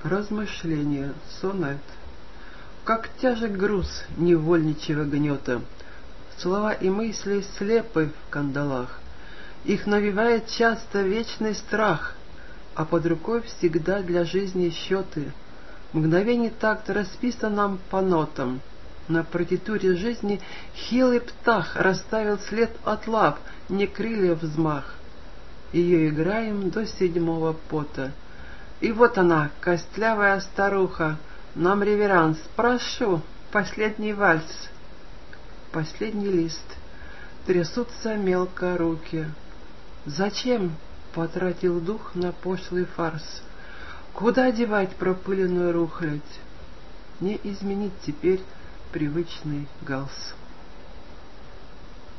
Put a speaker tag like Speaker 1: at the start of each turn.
Speaker 1: Размышление. Сонет. Как тяжек груз невольничьего гнета, слова и мысли слепы в кандалах, их навевает часто вечный страх, а под рукой всегда для жизни счеты. Мгновений такт расписан нам по нотам, на партитуре жизни хилый птах расставил след от лап, не крылья взмах. Ее играем до седьмого пота. И вот она, костлявая старуха, нам реверанс, прошу, последний вальс. Последний лист, трясутся мелко руки. Зачем потратил дух на пошлый фарс? Куда девать пропыленную рухлядь? Не изменить теперь привычный галс.